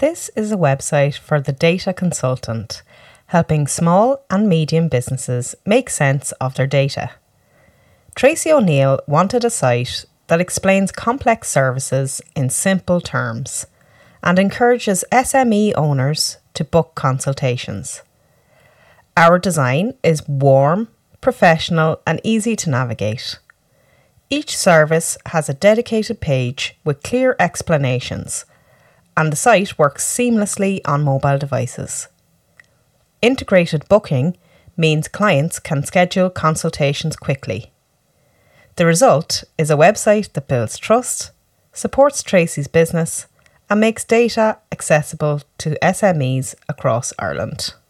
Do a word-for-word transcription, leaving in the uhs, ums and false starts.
This is a website for the data consultant, helping small and medium businesses make sense of their data. Tracy O'Neill wanted a site that explains complex services in simple terms and encourages S M E owners to book consultations. Our design is warm, professional and easy to navigate. Each service has a dedicated page with clear explanations, and the site works seamlessly on mobile devices. Integrated booking means clients can schedule consultations quickly. The result is a website that builds trust, supports Tracy's business, and makes data accessible to S M Es across Ireland.